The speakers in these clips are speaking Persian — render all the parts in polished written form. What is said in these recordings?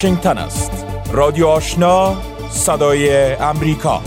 واشنگتن است. رادیو آشنا، صدای امریکا.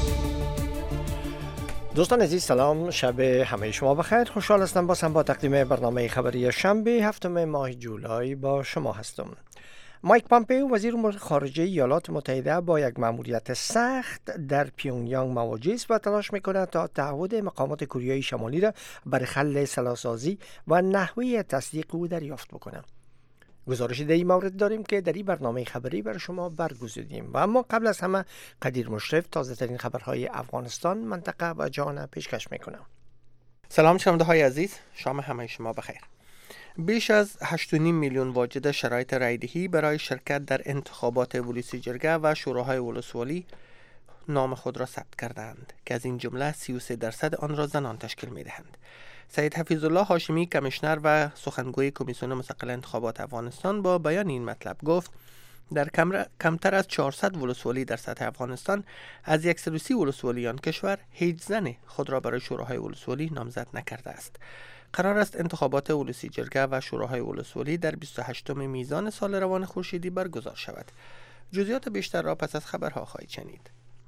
دوستان عزیز سلام، شب همه شما بخیر. خوشحال هستم با تقدیم برنامه خبری شنبه هفتم ماه جولای با شما هستم. مایک پامپئو وزیر امور خارجه ایالات متحده با یک مأموریت سخت در پیونگیانگ مواجه است و تلاش می‌کند تا تعهد مقامات کره شمالی را برای حل سلاح‌سازی و نحوه تصدیق او دریافت بکند. گزارش در این مورد داریم که در این برنامه خبری برای شما برگزیدیم و اما قبل از همه قدیر مشرف تازه ترین خبرهای افغانستان، منطقه و جهان پیشکش میکنم. سلام شنونده های عزیز، شام همه شما بخیر. بیش از 8.5 میلیون واجد شرایط رایدهی برای شرکت در انتخابات ولسی جرگه و شوراهای ولسوالی نام خود را ثبت کردند که از این جمله 33% آن را زنان تشکیل می‌دهند. سید حفیظالله هاشمی کمیشنر و سخنگوی کمیسیون مستقل انتخابات افغانستان با بیان این مطلب گفت در کمتر از 400 ولسوالی در سطح افغانستان از 130 ولسوالیان کشور هیچ زنی خود را برای شوراهای ولسوالی نامزد نکرده است. قرار است انتخابات ولسی جرگه و شوراهای ولسوالی در 28 میزان سال روان خورشیدی برگزار شود. جزئیات بیشتر را پس از خبرها خواهید شنید.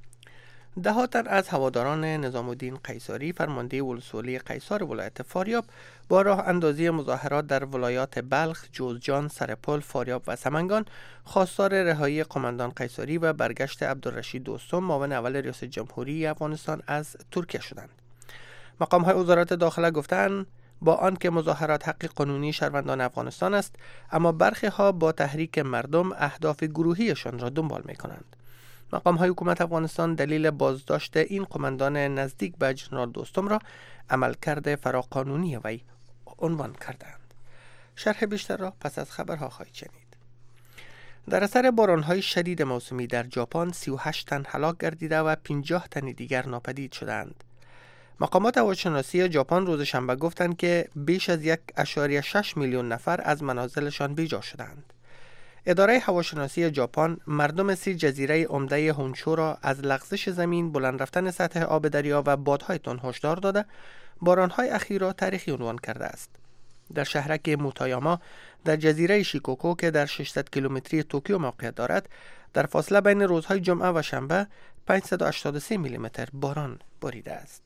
ده تن از هواداران نظام الدین قیصری فرمانده ولسوالی قیصار ولایت فاریاب با راه اندازی مظاهرات در ولایات بلخ، جوزجان، سرپل، فاریاب و سمنگان خواستار رهایی قماندان قیصری و برگشت عبدالرشید دوستم معاون اول ریاست جمهوری افغانستان از ترکیه شدند. مقام‌های وزارت داخله گفتند با آنکه مظاهرات حق قانونی شهروندان افغانستان است، اما برخی ها با تحریک مردم اهداف گروهیشان را دنبال می‌کنند. مقام‌های حکومت افغانستان دلیل بازداشت این قماندان نزدیک به جنرال دوستم را عملکرد فراقانونی وی عنوان کردند. شرح بیشتر را پس از خبرها خواهید شنید. در اثر باران‌های شدید موسمی در ژاپن 38 تن هلاک گردیده و 50 تن دیگر ناپدید شدند. مقامات هواشناسی ژاپن روز شنبه گفتند که بیش از 1.6 میلیون نفر از منازلشان بیجا شدند. اداره هواشناسی ژاپن مردم 3 جزیره عمده هونشو را از لغزش زمین، بلند رفتن سطح آب دریا و بادهای تند هشدار داده بارانهای اخیر را تاریخی عنوان کرده است. در شهرک موتایاما در جزیره شیکوکو که در 600 کیلومتری توکیو موقعیت دارد، در فاصله بین روزهای جمعه و شنبه 583 میلیمتر باران باریده است.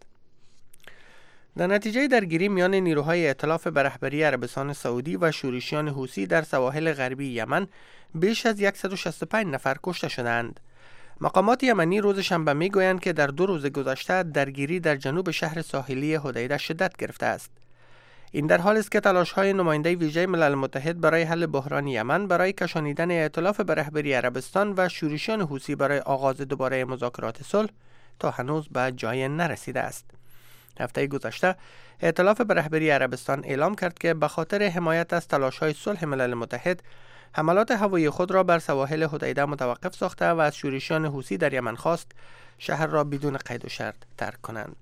در نتیجه درگیری میان نیروهای ائتلاف به رهبری عربستان سعودی و شورشیان حوثی در سواحل غربی یمن بیش از 165 نفر کشته شدند. مقامات یمنی روز شنبه میگویند که در 2 روز گذشته درگیری در جنوب شهر ساحلی حدیده شدت گرفته است. این در حالی است که تلاش‌های نماینده ویژه ملل متحد برای حل بحران یمن برای کشانیدن ائتلاف به رهبری عربستان و شورشیان حوثی برای آغاز دوباره مذاکرات صلح تا هنوز به جای نرسیده است. هفته گذشته ائتلاف به رهبری عربستان اعلام کرد که به خاطر حمایت از تلاش‌های صلح ملل متحد حملات هوایی خود را بر سواحل حدیده متوقف ساخته و از شورشیان حوثی در یمن خواست شهر را بدون قید و شرط ترک کنند.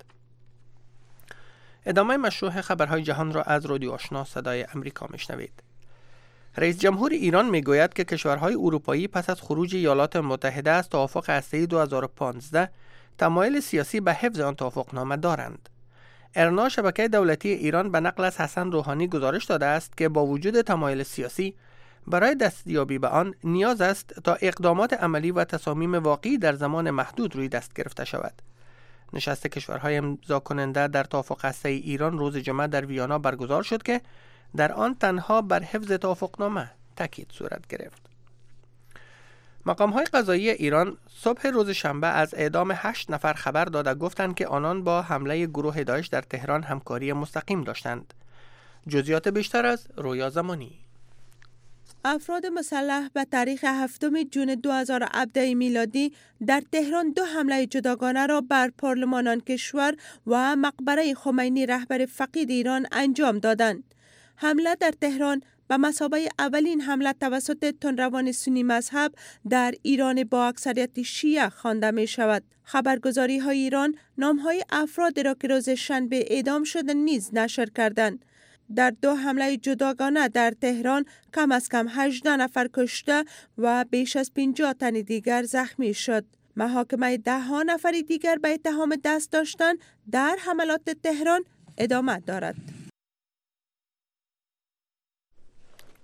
ادامه مشروع خبرهای جهان را از رادیو آشنا صدای امریکا میشنوید. رئیس جمهور ایران میگوید که کشورهای اروپایی پس از خروج ایالات متحده از توافق هسته‌ای 2015 تمایل سیاسی به حفظ آن توافقنامه دارند. ارنا شبکه دولتی ایران به نقل از حسن روحانی گزارش داده است که با وجود تمایل سیاسی برای دستیابی به آن نیاز است تا اقدامات عملی و تصامیم واقعی در زمان محدود روی دست گرفته شود. نشست کشورهای امضا کننده در توافق هسته‌ای ایران روز جمعه در ویانا برگزار شد که در آن تنها بر حفظ توافقنامه تاکید صورت گرفت. مقام‌های قضایی ایران صبح روز شنبه از اعدام 8 نفر خبر داده گفتند که آنان با حمله گروه داعش در تهران همکاری مستقیم داشتند. جزئیات بیشتر از رویا زمانی. افراد مسلح به تاریخ 7 جون 2017 میلادی در تهران 2 حمله جداگانه را بر پارلمان آن کشور و مقبره خمینی رهبر فقید ایران انجام دادند. حمله در تهران به مثابه اولین حمله توسط تندروان سنی مذهب در ایران با اکثریت شیعه خوانده می شود. خبرگزاری های ایران نام های افراد را که روز شنبه اعدام شده نیز نشر کردند. در 2 حمله جداگانه در تهران کم از کم 18 نفر کشته و بیش از 50 تن دیگر زخمی شد. محاکمه 10 نفر دیگر به اتهام دست داشتن در حملات تهران ادامه دارد.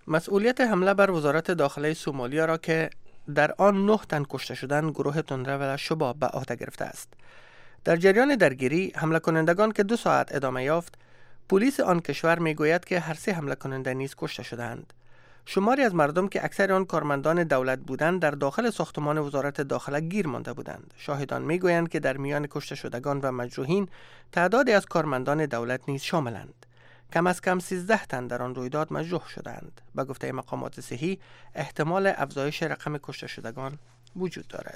مسئولیت حمله بر وزارت داخله سومالیا را که در آن 9 تن کشته شدند گروه تندره و الشباب به عهده گرفته است. در جریان درگیری حمله کنندگان که 2 ساعت ادامه یافت، پلیس آن کشور میگوید که هر 3 حمله کننده نیز کشته شدند. شماری از مردم که اکثر آن کارمندان دولت بودند در داخل ساختمان وزارت داخله گیر مانده بودند. شاهدان میگویند که در میان کشته شدگان و مجروحین تعدادی از کارمندان دولت نیز شاملند. کم از کم 13 تن در آن رویداد مجروح شدند. به گفته مقامات صحی احتمال افزایش رقم کشته شدگان وجود دارد.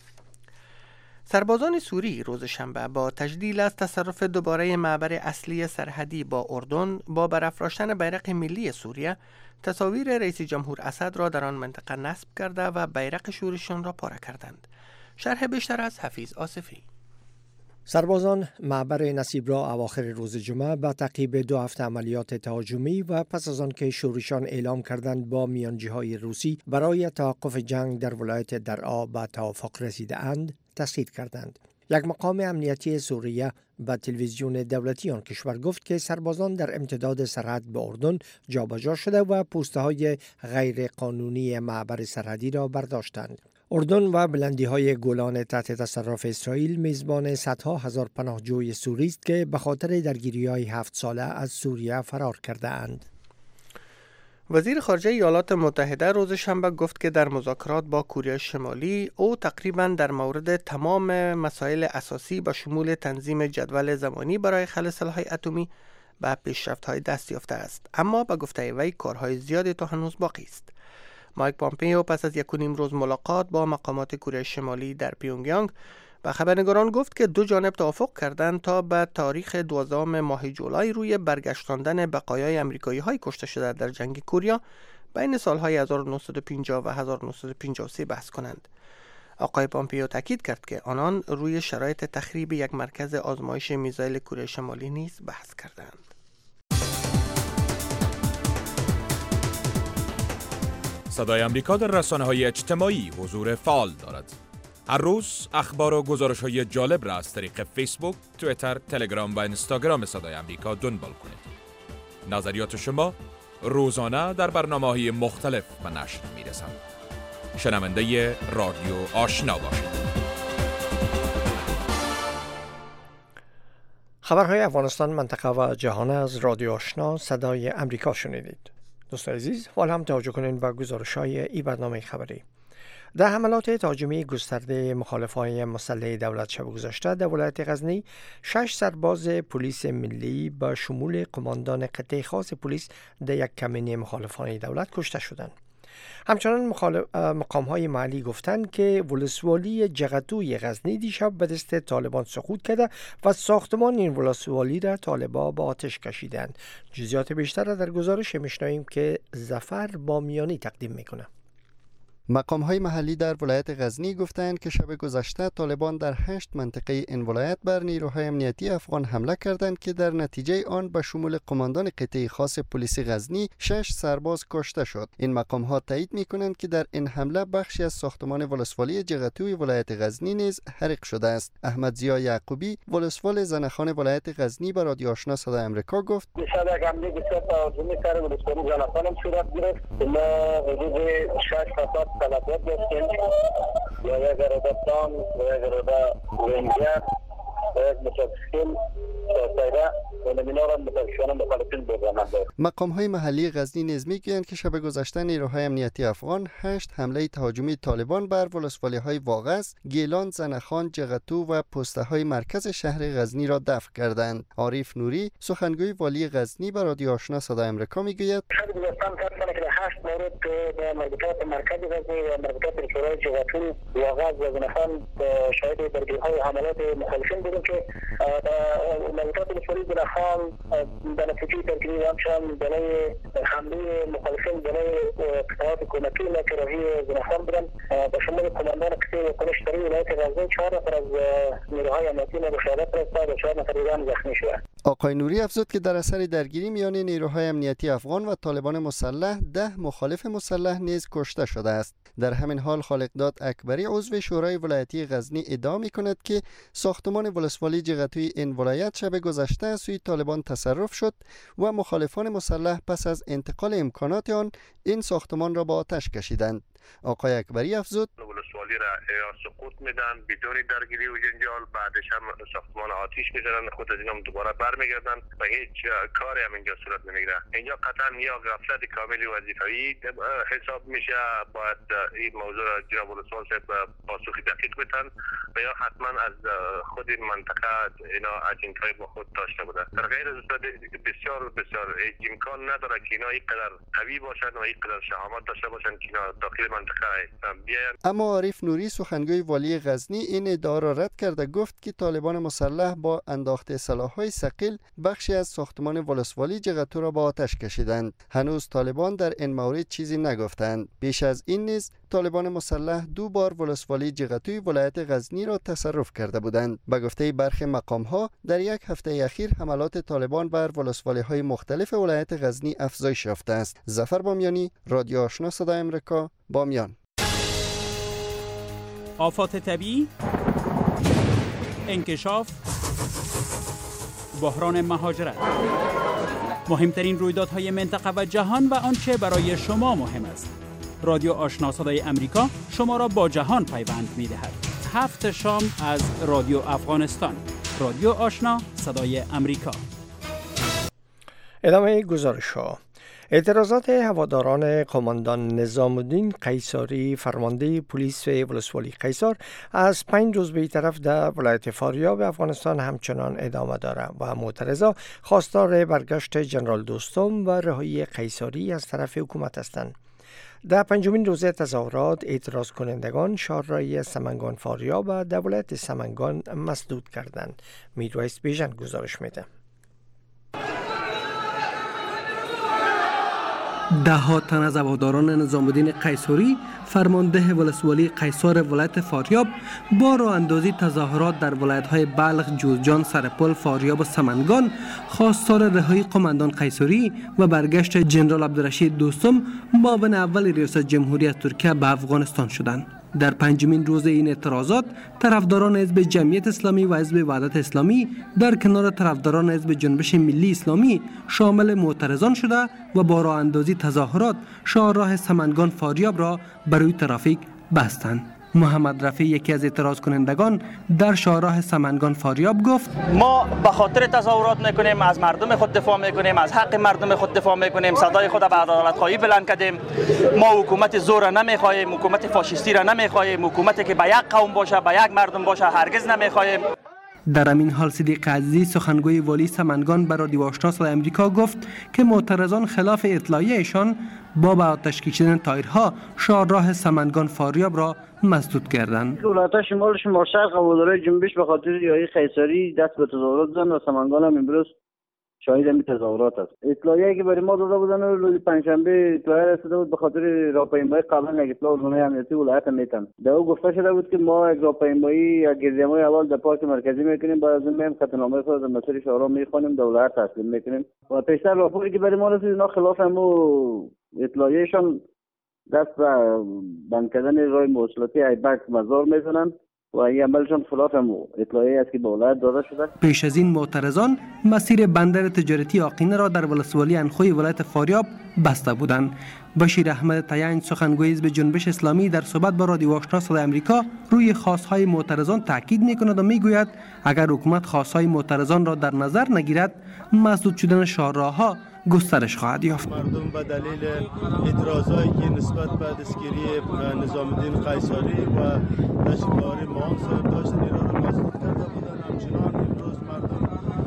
سربازان سوری روز شنبه با تجلیل از تصرف دوباره معبر اصلی سرحدی با اردن با برافراشتن بیرق ملی سوریه تصاویر رئیس جمهور اسد را در آن منطقه نصب کرده و بیرق شورشیان را پاره کردند. شرح بیشتر از حفیظ آصفی. سربازان معبر نصیب را اواخر روز جمعه با تعقیب 2 هفته عملیات تهاجمی و پس از آن که شورشیان اعلام کردند با میانجی‌های روسی برای توقف جنگ در ولایت درعا به توافق رسیده اند تسخیر کردند. یک مقام امنیتی سوریه به تلویزیون دولتی آن کشور گفت که سربازان در امتداد سرحد به اردن جابجا شده و پوسته‌های غیر قانونی معبر سرحدی را برداشتند. اردن و بلندی‌های گولان تحت تصرف اسرائیل میزبان صدها هزار پناهجوی سوری است که به خاطر درگیری‌های 7 ساله از سوریه فرار کرده اند. وزیر خارجه ایالات متحده روز شنبه گفت که در مذاکرات با کره شمالی او تقریباً در مورد تمام مسائل اساسی به شمول تنظیم جدول زمانی برای خلع سلاح‌های اتمی به پیشرفت‌های دست یافته است، اما به گفته وی کارهای زیادی تا هنوز باقی است. مایک پامپئو پس از 1.5 روز ملاقات با مقامات کره شمالی در پیونگیانگ به خبرنگاران گفت که 2 جانب توافق کردند تا به تاریخ 12 ماه جولای روی برگشتاندن بقایای آمریکایی‌های کشته شده در جنگ کره بین سالهای 1950 و 1953 بحث کنند. آقای پامپئو تاکید کرد که آنان روی شرایط تخریب یک مرکز آزمایش میزایل کره شمالی نیز بحث کردند. صدای آمریکا در رسانه‌های اجتماعی حضور فعال دارد. هر روز اخبار و گزارش‌های جالب را از طریق فیسبوک، توییتر، تلگرام و اینستاگرام صدای آمریکا دنبال کنید. نظریات شما روزانه در برنامه‌های مختلف به نشر می‌رسند. شنونده رادیو آشنا باشید. خبرهای افغانستان، منطقه و جهان از رادیو آشنا صدای آمریکا شنیدید. دوستان عزیز، حالا هم توجه کنید به گزارش‌های این برنامه خبری. در حملات تهاجمی گسترده مخالفان مسلح دولت شب گذشته در ولایت غزنی 6 سرباز پلیس ملی با شمول قماندان قطعه خاص پلیس در یک کمینه مخالفان دولت کشته شدند. همچنان مقام‌های محلی گفتند که ولسوالی جغتوی غزنی دیشب به دست طالبان سقوط کرده و ساختمان این ولسوالی را طالبان با آتش کشیدند. جزئیات بیشتر را در گزارش میشنویم که ظفر بامیانی تقدیم میکنه. مقام‌های محلی در ولایت غزنی گفتند که شب گذشته طالبان در 8 منطقه این ولایت بر نیروهای امنیتی افغان حمله کردند که در نتیجه آن به شمول قماندان قطعه خاص پلیس غزنی 6 سرباز کشته شد. این مقام‌ها تایید می‌کنند که در این حمله بخشی از ساختمان ولسوالی جغتوی ولایت غزنی نیز حرق شده است. احمد ضیا یعقوبی، ولسوال زنخان ولایت غزنی، به رادیو آشنا صدای آمریکا گفت: تلفات داشتیم یا یک ارادتان و یک اراده رنجر و یک متفکین سایره و نمینا را متفکشان مخالفین بردانند. مقام‌های محلی غزنی نیز میگویند که شب گذشته نیروهای امنیتی افغان 8 حمله تهاجمی طالبان بر ولسوالی‌های واغس، گیلان، زنخان، جغتو و پسته‌های مرکز شهر غزنی را دفع کردند. عارف نوری، سخنگوی والی غزنی، به رادیو آشنا صدای آمریکا میگوید: شب گذشته که 8 مورد به مربوطات مرکز غزنی و مربوطات شورای جغتو واغس و زنخان شاهد درگیری‌های حملات مخالفین بودیم که مربوطات ولسوالی زنخان به نتیجه درگیری و همچنان برای حمله مخالفین برای قطعات حکومتی که راهی زنخان بودن به شمول کماندان قطعه کنشتری ولایت غزنی 4 نفر از نیروهای امنیتی به شهادت رسیدند و 4 نفر دیگر زخمی شدند. آقای نوری افزود که در اثر درگیری میان نیروهای امنیتی افغان و طالبان مسلح 10 مخالف مسلح نیز کشته شده است. در همین حال خالقداد اکبری عضو شورای ولایتی غزنی ادعا می‌کند که ساختمان ولسوالی جغتوی این ولایت شب گذشته از سوی طالبان تصرف شد و مخالفان مسلح پس از انتقال امکانات آن این ساختمان را با آتش کشیدند. آقای اکبری افزود ولسوالی را سقوط میدن بدون درگیری و جنجال، بعدش هم ساختمان آتش میزنن، خود از اینا دوباره برمیگردن و هیچ کاری هم اینجا صورت نمیگیره. اینجا قطعا یا غفلت کاملی وظیفه‌ای حساب میشه. باید این موضوع را جناب ولسوال صاحب پاسخ دقیق بدن و یا حتما از خود این منطقه اینا اجنتای با خود داشته بودن. در غیر از بسیار امکان نداره که اینا اینقدر قوی باشن و اینقدر شهامت داشته باشن که اینا داخل منطقه بیاین. اما عارف نوری سخنگوی والی غزنی این ادعا را رد کرده گفت که طالبان مسلح با انداخته سلاح‌های ثقیل بخشی از ساختمان ولسوالی جغتو را با آتش کشیدند. هنوز طالبان در این مورد چیزی نگفتند. بیش از این نیز طالبان مسلح 2 بار ولسوالی جغتوی ولایت غزنی را تصرف کرده بودند. به گفته برخی مقام‌ها در یک هفته اخیر حملات طالبان بر ولسوالی‌های مختلف ولایت غزنی افزایش یافته است. ظفر بامیانی، رادیو آشنا صدای آمریکا، بامیان. آفات طبیعی، انکشاف، بحران مهاجرت، مهمترین رویدادهای منطقه و جهان و آنچه برای شما مهم است. رادیو آشنا صدای امریکا شما را با جهان پیوند می‌دهد. 7 شام از رادیو افغانستان. رادیو آشنا صدای امریکا. ادامه گزارش‌ها. اعتراضات هواداران قماندان نظام الدین قیصاری فرمانده پلیس ولسوالی قیصار از 5 روز به طرف در ولایت فاریاب افغانستان همچنان ادامه دارد و معترضا خواستار برگشت جنرال دوستم و رهایی قیصاری از طرف حکومت هستند. در 5مین روز تظاهرات اعتراض کنندگان شهرهای سمنگان فاریاب و در ولایت سمنگان مسدود کردند. میرویس بیژن گزارش میده. ده‌ها تن از هواداران نظام الدین قیصاری فرمانده ولسوالی قیصار ولایت فاریاب با راه اندازی تظاهرات در ولایت‌های بلخ، جوزجان، سرپل، فاریاب و سمنگان خواستار رهایی قماندان قیصاری و برگشت جنرال عبدالرشید دوستم معاون اول ریاست جمهوری از ترکیه به افغانستان شدند. در 5مین روز این اعتراضات طرفداران حزب جمعیت اسلامی و حزب وحدت اسلامی در کنار طرفداران حزب جنبش ملی اسلامی شامل معترضان شده و با راه اندازی تظاهرات شاهراه سمنگان فاریاب را برای ترافیک بستند. محمد رفیع یکی از اعتراض کنندگان در شاهراه سمنگان فاریاب گفت ما به خاطر تظاهرات میکنیم، از مردم خود دفاع میکنیم، از حق مردم خود دفاع میکنیم، صدای خود به عدالت خواهی بلند کردیم. ما حکومت زور را نمیخواهیم، حکومت فاشیستی را نمیخواهیم، حکومتی که به یک قوم باشه، به یک مردم باشه هرگز نمیخواهیم. در همین حال صدیق عزیزی سخنگوی والی سمنگان به رادیو آشنا صدای امریکا گفت که معترضان خلاف اطلاعیه ایشان با به آتش کشیدن تایرها شاهراه سمنگان فاریاب را مسدود کردند. ولایت شمال شرق هوادارهای جنبش به خاطر رهایی قیصری دست به تظاهرات زدند و سمنگان هم امروز شاهد این تظاهرات است. اطلاعیه‌ای که برای ما داده بودن روز پنجشنبه اطلاعیه رسیده بود به خاطر راهپیمایی قبلا یک اطلاع عمومی امنیتی ولایت میتن. در او گفته شده بود که ما یک راهپیمایی یا گردیمای اول در پارک مرکزی میکنیم، بعد از اون میایم خطرنامه خود از مسیر شهرها میخوانیم در ولایت تسلیم میکنیم و پیشتر راهپوری که برای ما رسید اینا خلاف همو اطلاعیه‌شان دست به بند کردن راه مواصلاتی ایبک مزار میزنن و این عملشان خلاف اطلاعیه است که به ولایت داده شده. پیش از این معترضان مسیر بندر تجارتی آقینه را در ولسوالی انخوی ولایت فاریاب بسته بودند. بشیر احمد تیان سخنگوی حزب جنبش اسلامی در صحبت با رادیو آشنا صدای امریکا روی خواستهای معترضان تاکید میکند و میگوید اگر حکومت خواستهای معترضان را در نظر نگیرد مسدود شدن شاهراه‌ها گسترش خواهد یافت. مردم به دلیل اعتراضایی که نسبت به دستگیری نظام الدین قیصاری و تشکیل مان صاحب داشتن اینا را مسدود کرده بودند. همچنان امروز مردم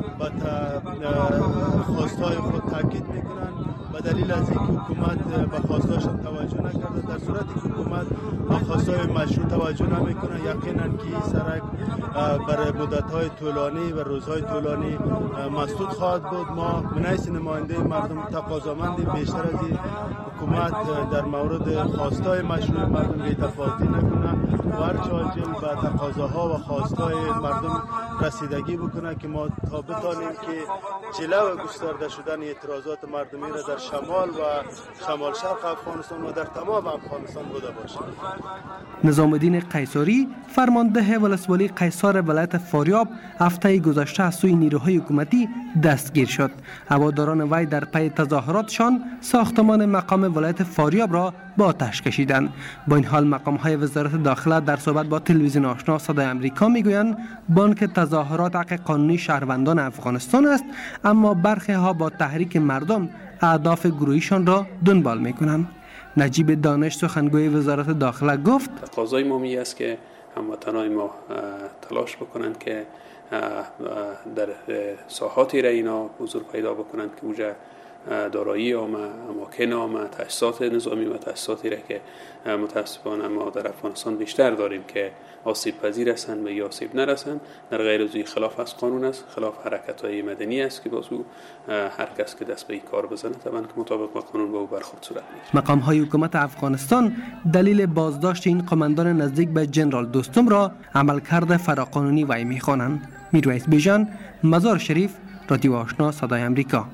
به خواستهای خود تاکید میکنند به دلیل از اینکه حکومت به خواستاشون توجه نکرده. در صورتی که حکومت به خواستهای مشروع توجه نمیکنه یقینا که این سرک برای مدت‌های طولانی و روزهای طولانی مسدود خواهد بود. ما من حیث نماینده مردم تقاضامندیم بیشتر از این حکومت در مورد خواستای مشروع مردم بی‌تفاوتی نکنه و هر عاجل به تقاضاها و خواستای مردم رسیدگی بکنه که ما تا بتانیم که جلو گسترده شدن اعتراضات مردمی را در شمال و شمال شرق افغانستان و در تمام افغانستان بوده باشد. نظام الدین قیصری فرمانده ولسوالی قیصار ولایت فاریاب هفته گذشته از سوی نیروهای حکومتی دستگیر شد. هواداران وی در پی تظاهراتشان ساختمان مقام ولایت فاریاب را با آتش کشیدند. با این حال مقام‌های وزارت داخله در صحبت با تلویزیون آشنا صدای آمریکا میگویند بانک تظاهرات حق قانونی شهروندان افغانستان است، اما برخی ها با تحریک مردم اهداف گروهیشان را دنبال میکنند. نجیب دانش سخنگوی وزارت داخله گفت تقاضای ما می است که هموطنان ما تلاش بکنند که در ساحاتی را اینا حضور پیدا بکنند که اوجا دارایی اماکن تأسیسات نظامی و تأسیساتی را که متاسفانه ما در افغانستان بیشتر داریم که آسیب پذیر هستند و یا آسیب نرسند، در غیر از این خلاف از قانون است، خلاف حرکت‌های مدنی است که بازو هر کس که دست به این کار بزنه طبعا که مطابق با قانون به او برخورد صورت میگیره. مقام‌های حکومت افغانستان دلیل بازداشت این قماندان نزدیک به جنرال دوستم را عملکرد فراقانونی وی می‌خوانند. میرویس بیژن، مزار شریف، رادیو آشنا صدای آمریکا.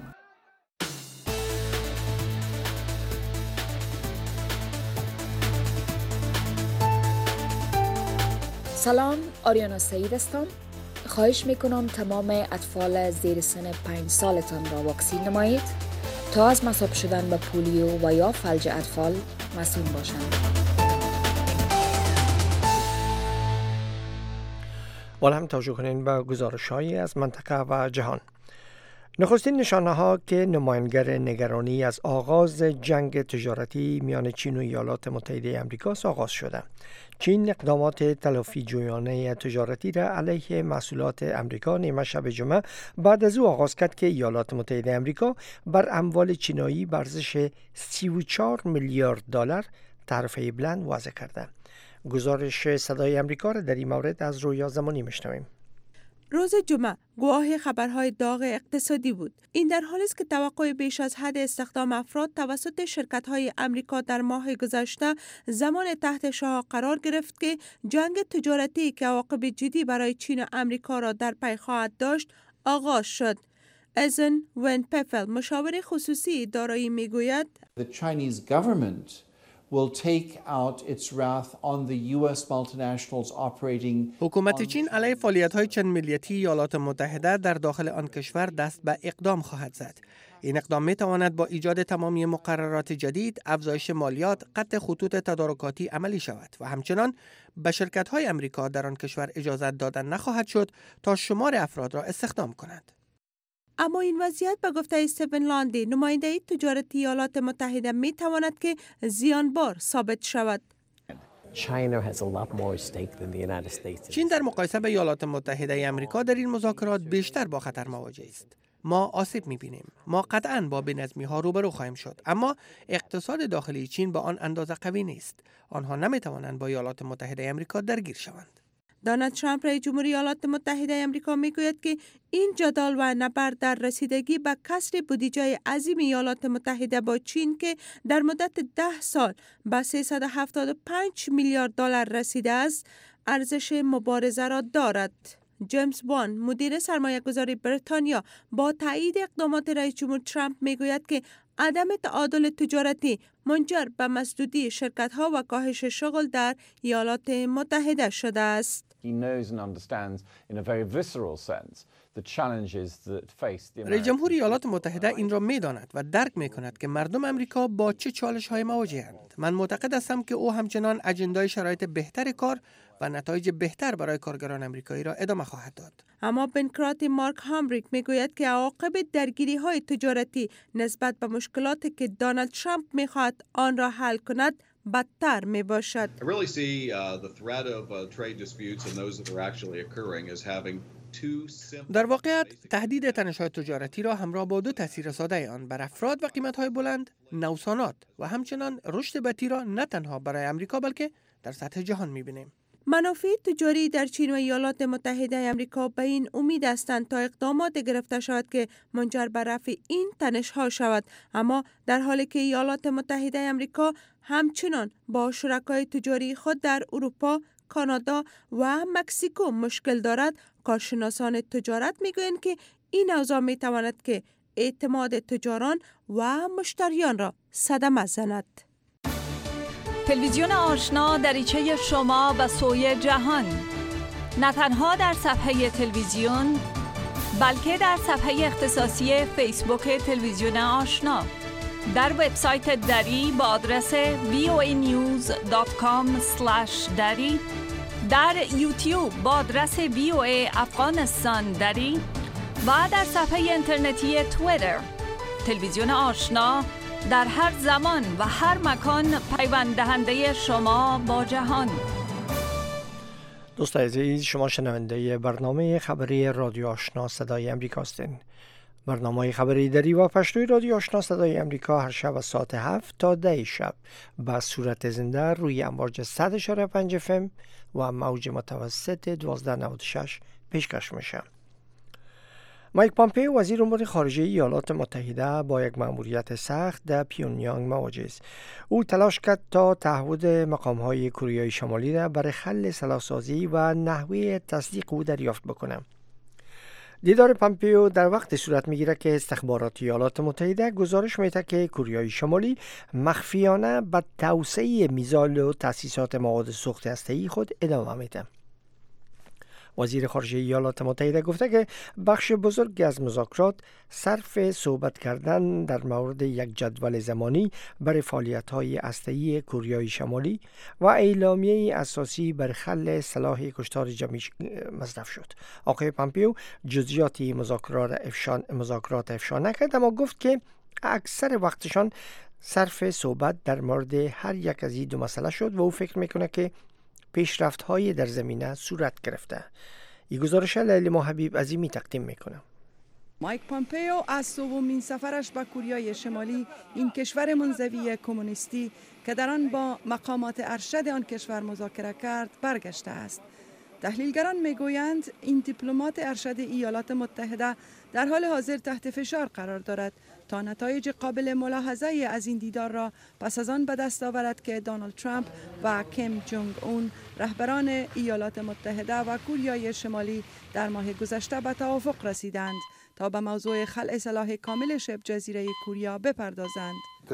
سلام، آریانا سعید هستم. خواهش میکنم تمام اطفال زیر سن 5 سالتان را واکسین نمایید تا از مصاب شدن به پولیو و یا فلج اطفال مسئول باشند. بالا هم توجه کنین به گزارش‌هایی از منطقه و جهان. نخستین نشانه‌ها که نمایانگر نگرانی از آغاز جنگ تجارتی میان چین و ایالات متحده آمریکا آغاز شده. چین اقدامات تلافی جویانه تجارتی را علیه محصولات آمریکا نیمه شب جمعه بعد از او آغاز کرد که ایالات متحده آمریکا بر اموال چینایی به ارزش 34 میلیارد دلار تعرفه بلند وضع کرده. گزارش صدای آمریکا را در این مورد از رویا زمانی میشنویم. روز جمعه گواه خبرهای داغ اقتصادی بود. این در حالی است که توقع بیش از حد استخدام افراد توسط شرکت‌های آمریکا در ماه گذشته زمان تحت شعاع قرار گرفت که جنگ تجارتی که عواقب جدی برای چین و آمریکا را در پی خواهد داشت آغاز شد. ازن ون پفل مشاور خصوصی دارایی میگوید The Chinese government will take out its wrath on the US multinationals operating. حکومت چین علیه فعالیت‌های چند ملیتی ایالات متحده در داخل آن کشور دست به اقدام خواهد زد. این اقدام می‌تواند با ایجاد تمامی مقررات جدید، افزایش مالیات، قطع خطوط تدارکاتی عملی شود و همچنان به شرکت‌های آمریکا در آن کشور اجازه دادن نخواهد شد تا شمار افراد را استخدام کنند. اما این وضعیت به گفته استیون لاندی نماینده تجارتی ایالات متحده می تواند که زیانبار ثابت شود. چین در مقایسه به ایالات متحده آمریکا در این مذاکرات بیشتر با خطر مواجه است. ما آسیب می‌بینیم. ما قطعاً با بی‌نظمی‌ها روبرو خواهیم شد، اما اقتصاد داخلی چین با آن اندازه قوی نیست. آنها نمی‌توانند با ایالات متحده آمریکا درگیر شوند. دونالد ترامپ رئیس جمهوری ایالات متحده آمریکا میگوید که این جدال و نبرد در رسیدگی به کسر بودجه عظیم ایالات متحده با چین که در مدت 10 سال به 375 میلیارد دلار رسیده است، ارزش مبارزه را دارد. جیمز وان مدیر سرمایه‌گذاری بریتانیا با تایید اقدامات رئیس جمهور ترامپ میگوید که عدم تعادل تجارتی منجر به مسدودی شرکت‌ها و کاهش شغل در ایالات متحده شده است. رئیس جمهور ایالات متحده این را می‌داند و درک می‌کند که مردم آمریکا با چه چالش‌های مواجه‌اند. من معتقد هستم که او همچنان اجندای شرایط بهتر کار و نتایج بهتر برای کارگران آمریکایی را ادامه خواهد داد. اما بنکرات مارک هامریک میگوید که عواقب درگیری‌های تجارتی نسبت به مشکلاتی که دونالد ترامپ می‌خواهد آن را حل کند بدتر می باشد. در واقع تهدید تنش‌های تجارتی را همراه با دو تاثیر ساده آن بر افراد و قیمت‌های بلند، نوسانات و همچنان رشد بطی را نه تنها برای آمریکا بلکه در سطح جهان می‌بینیم. منافع تجاری در چین و ایالات متحده آمریکا به این امید هستند تا اقدامات گرفته شود که منجر به رفع این تنش‌ها شود، اما در حالی که ایالات متحده آمریکا همچنان با شرکای تجاری خود در اروپا، کانادا و مکزیکو مشکل دارد، کارشناسان تجارت میگویند که این اوضاع میتواند که اعتماد تجاران و مشتریان را صدمه زند. تلویزیون آشنا دریچه شما به سوی جهان، نه تنها در صفحه تلویزیون بلکه در صفحه اختصاصی فیسبوک تلویزیون آشنا، در وبسایت دری با آدرس voanews.com/dari، در یوتیوب با آدرس VOA افغانستان دری و در صفحه اینترنتی توییتر. تلویزیون آشنا در هر زمان و هر مکان پیوند دهنده شما با جهان. دوست عزیز، شما شنونده برنامه خبری رادیو آشنا صدای امریکا هستین. برنامه خبری دری و پشتوی رادیو آشنا صدای امریکا هر شب از ساعت 7 تا 10 شب به صورت زنده روی امواج 100.5 FM و موج متوسط 1296 پیشکش میشه. مایک پامپیو وزیر امور خارجه ایالات متحده با یک مأموریت سخت در پیونیانگ مواجه است. او تلاش کرد تا تعهد مقام‌های کره شمالی را برای حل صلح‌سازی و نحوه تصدیق او دریافت بکنه. دیدار پامپیو در وقت صورت میگیره که استخبارات ایالات متحده گزارش میده که کره شمالی مخفیانه به توسعه میزایل و تأسیسات مواد سوخت هسته‌ای خود ادامه میده. وزیر خارجه ایالات متحده گفته که بخش بزرگ از مذاکرات صرف صحبت کردن در مورد یک جدول زمانی برای فعالیت‌های هسته‌ای کره شمالی و اعلامیه اساسی بر حل سلاح کشتار جمعی مصرف شد. آقای پامپیو جزئیات مذاکرات افشا نکرد، اما گفت که اکثر وقتشان صرف صحبت در مورد هر یک از این دو مسئله شد و او فکر میکنه که پیشرفت‌های در زمینه صورت گرفته. این گزارش لیلی محبیب عظیمی تقدیم میکنم. مایک پامپیو از دومین سفرش به کره شمالی، این کشور منزوی کمونیستی که در آن با مقامات ارشد آن کشور مذاکره کرد، برگشته است. تحلیلگران میگویند این دیپلمات ارشد ایالات متحده در حال حاضر تحت فشار قرار دارد تا نتایج قابل ملاحظه از این دیدار را پس از آن به دست آورد که دونالد ترامپ و کیم جونگ اون رهبران ایالات متحده و کره شمالی در ماه گذشته به توافق رسیدند تا به موضوع خلع سلاح کامل شبه جزیره کره بپردازند.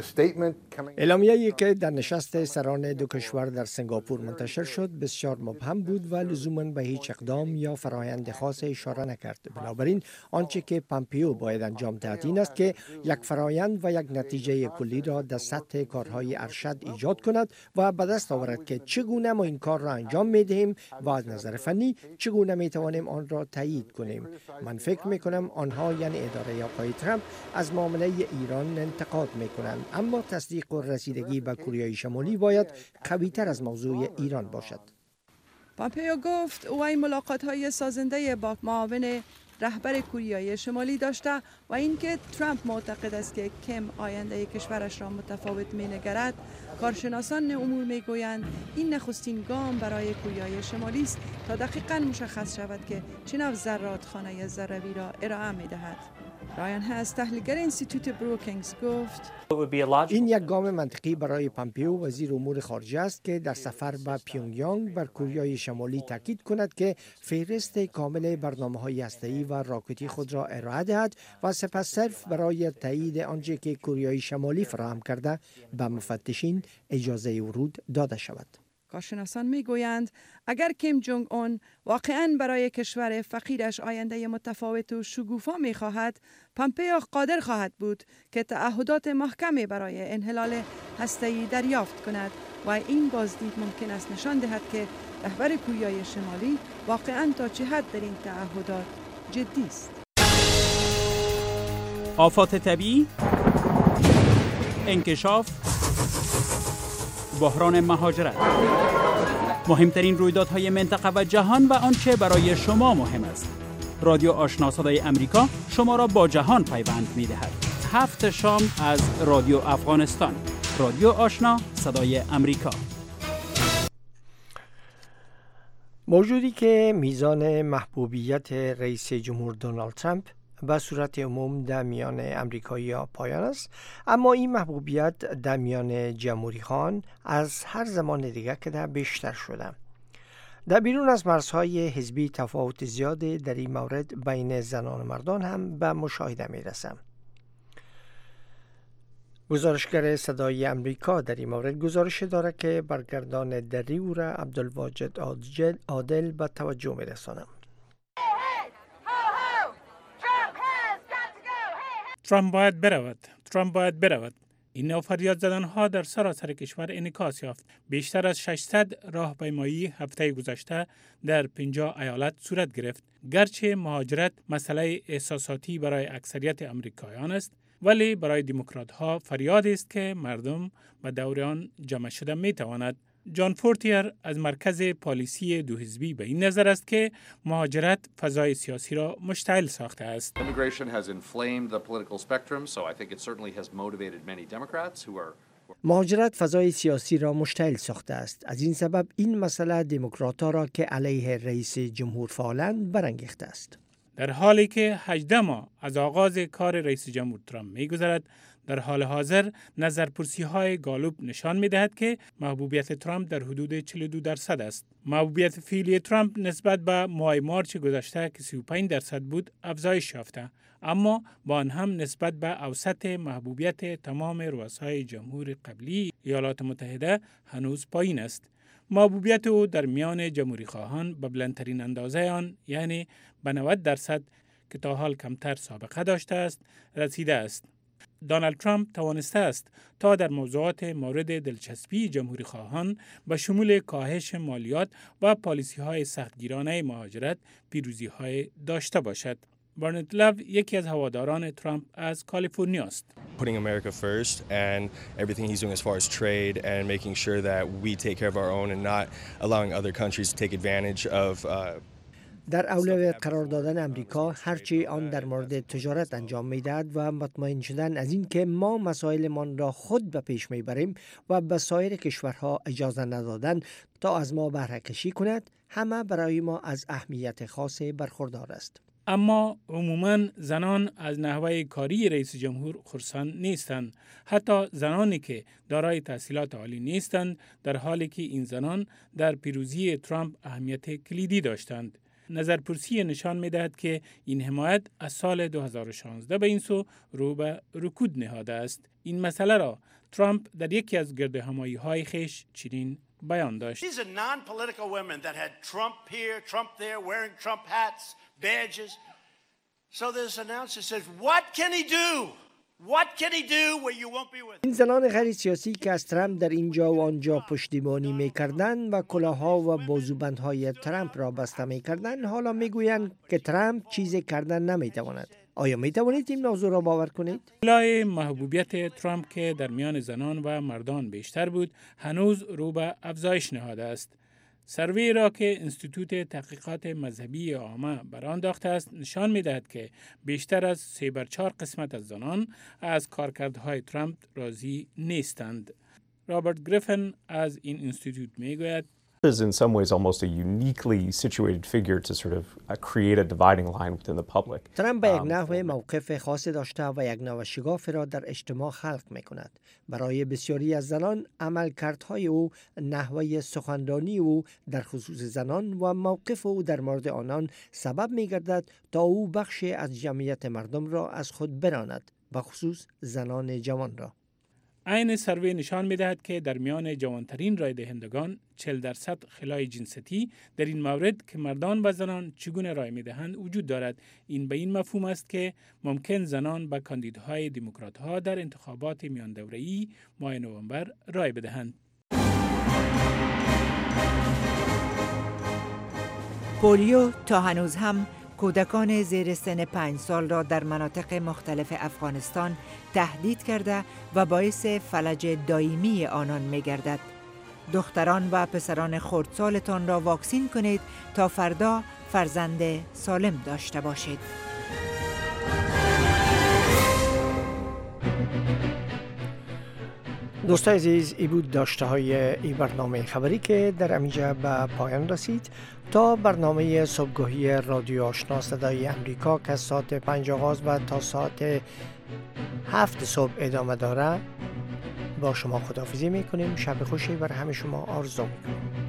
اعلامیه‌ای که در نشست سران دو کشور در سنگاپور منتشر شد بسیار مبهم بود و لزوماً به هیچ اقدام یا فرایند خاص اشاره نکرد. بنابراین آنچه که پامپیو باید انجام دهد این است که یک فرایند و یک نتیجه کلی را در سطح کارهای ارشد ایجاد کند و به دست آورد که چگونه ما این کار را انجام می‌دهیم و از نظر فنی چگونه می‌توانیم آن را تایید کنیم. من فکر می‌کنم آنها یعنی اداره آقای ترامپ از معامله ایران انتقاد می‌کنند، اما تصدیق و رسیدگی به کره شمالی باید قوی‌تر از موضوع ایران باشد. پامپیو گفت وی ملاقات‌های سازنده با معاون رهبر کره شمالی داشته و اینکه ترامپ معتقد است که کیم آینده کشورش را متفاوت می‌نگرد. کارشناسان امور میگویند این نخستین گام برای کره شمالی است تا دقیقاً مشخص شود که چه نوع زرادخانه ذروی را ارائه می‌دهد. رایان هست، تحلیلگر انستیتوت بروکینگز، گفت این یک گام منطقی برای پامپیو وزیر امور خارجه است که در سفر به پیونگیانگ بر کره شمالی تاکید کند که فهرست کامل برنامه‌های هسته‌ای و راکتی خود را ارائه دهد و سپس صرف برای تایید آنچه که کره شمالی فراهم کرده به مفتشین اجازه ورود داده شود. کارشناسان میگویند اگر کیم جونگ اون واقعاً برای کشور فقیرش آینده متفاوت و شگوفا می‌خواهد، پامپیو قادر خواهد بود که تعهدات محکمی برای انحلال هسته‌ای دریافت کند و این بازدید ممکن است نشان دهد که رهبر کره شمالی واقعاً تا چه حد در این تعهدات جدی است. آفات طبیعی، انکشاف، بحران مهاجرت، مهمترین رویدادهای منطقه و جهان و آنچه برای شما مهم است. رادیو آشنا صدای امریکا شما را با جهان پیوند می‌دهد. 7 شام از رادیو افغانستان. رادیو آشنا صدای امریکا. با وجودی که میزان محبوبیت رئیس جمهور دونالد ترامپ به صورت عموم در میان امریکایی‌ها پایان است، اما این محبوبیت در میان جمهوری خواهان از هر زمان دیگر که بیشتر شده. در بیرون از مرزهای حزبی تفاوت زیادی در این مورد بین زنان و مردان هم به مشاهده می رسد. گزارشگر صدای امریکا در این مورد گزارش دارد که برگردان دری او را عبدالواجد عادل به توجه می رساند. ترامپ باید برود. این نوع فریاد زدنها در سراسر کشور انعکاس یافت. بیشتر از 600 راهپیمایی هفته گذشته در 50 ایالت صورت گرفت. گرچه مهاجرت مسئله احساساتی برای اکثریت امریکایان است، ولی برای دموکرات‌ها فریاد است که مردم به دور آن جمع شده می‌تواند. جان فورتیر از مرکز پالیسی دو حزبی به این نظر است که مهاجرت فضای سیاسی را مشتعل ساخته است. مهاجرت فضای سیاسی را مشتعل ساخته است. از این سبب این مسئله دموکرات‌ها را که علیه رئیس جمهور فعالند برانگیخته است. در حالی که 18 ماه از آغاز کار رئیس جمهور ترامپ می‌گذرد، در حال حاضر نظرپرسی‌های گالوب نشان می‌دهد که محبوبیت ترامپ در حدود 42% است. محبوبیت فعلی ترامپ نسبت به ماه مارچ گذشته که 35% بود افزایش یافته، اما با آن هم نسبت به اوسط محبوبیت تمام رؤسای جمهور قبلی ایالات متحده هنوز پایین است. محبوبیت او در میان جمهوری خواهان به بلندترین اندازه آن، یعنی به 90% که تا حال کمتر سابقه داشته است، رسیده است. دونالد ترامپ توانسته است تا در موضوعات مورد دلچسبی جمهوری خواهان به شمول کاهش مالیات و پالیسی‌های سختگیرانه مهاجرت پیروزی‌های داشته باشد. برنت لو یکی از هواداران ترامپ از کالیفرنیا است. Putting America first and everything he's doing as far as trade and making sure that we take care of our own and not allowing other countries to take advantage of در اولویت قرار دادن امریکا هرچی آن در مورد تجارت انجام می‌دهد و مطمئن شدن از این که ما مسائلمان را خود به پیش میبریم و به سایر کشورها اجازه ندادن تا از ما بهره کشی کند، همه برای ما از اهمیت خاصی برخوردار است. اما عموماً زنان از نحوه کاری رئیس جمهور خرسند نیستند، حتی زنانی که دارای تحصیلات عالی نیستند، در حالی که این زنان در پیروزی ترامپ اهمیت کلیدی داشتند. نظرپرسی نشان می‌دهد که این حمایت از سال 2016 به این سو رو به رکود نهاده است. این مسئله را ترامپ در یکی از گردهمایی‌های خویش چنین بیان داشت. These are non-political women that had Trump here, Trump there, wearing Trump hats, badges. So this announcer says, what can he do? What can he do where you won't be with him? این زنان غیر سیاسی که از ترامپ در اینجا و آنجا پشتیبانی می‌کردند و کلاه‌ها و بازوبندهای ترامپ را بسته می‌کردند، حالا می‌گویند که ترامپ چیزی کردن نمی‌تواند. آیا می‌توانید این موضوع را باور کنید؟ لای محبوبیت ترامپ که در میان زنان و مردان بیشتر بود، هنوز رو به افزایش نهاده است. سروی را که انستیتوت تحقیقات مذهبی عامه برانداخته است نشان می‌دهد که بیشتر از 3/4 قسمت از زنان از کارکردهای ترامپ راضی نیستند. رابرت گریفن از این انستیتوت می‌گوید is in some ways almost a uniquely situated figure to sort of create a dividing line within the public. ترامپ به یک نحو موقف خاصی داشته و یک نوع شگاف را در اجتماع خلق می‌کند. برای بسیاری از زنان عملکردهای او، نحوه سخنرانی او در خصوص زنان و موقف او در مورد آنان سبب می‌گردد تا او بخشی از جمعیت مردم را از خود براند، به خصوص زنان جوان را. این سروی نشان می‌دهد که در میان جوانترین رای دهندگان 40% خلای جنسیتی در این مورد که مردان و زنان چگونه رای می‌دهند وجود دارد. این به این مفهوم است که ممکن زنان به کاندیداهای دموکرات‌ها در انتخابات میان دوره‌ای ماه نوامبر رای بدهند. پولیو تا هنوز هم کودکان زیر سن 5 سال را در مناطق مختلف افغانستان تهدید کرده و باعث فلج دائمی آنان می گردد. دختران و پسران خردسالتان را واکسین کنید تا فردا فرزند سالم داشته باشید. دوستای عزیز، ای بود داشته های ای برنامه خبری که در امیجا به پایان رسید. تا برنامه صبحگاهی رادیو آشنا صدای امریکا که ساعت 5 آغاز و تا ساعت 7 صبح ادامه داره با شما خداحافظی میکنیم. شب خوشی بر همه شما آرزو میکنیم.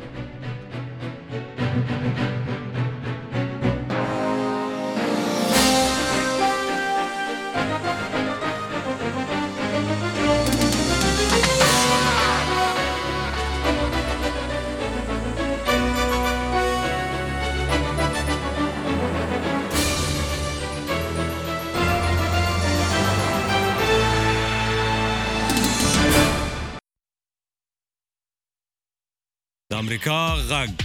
امریکا غږ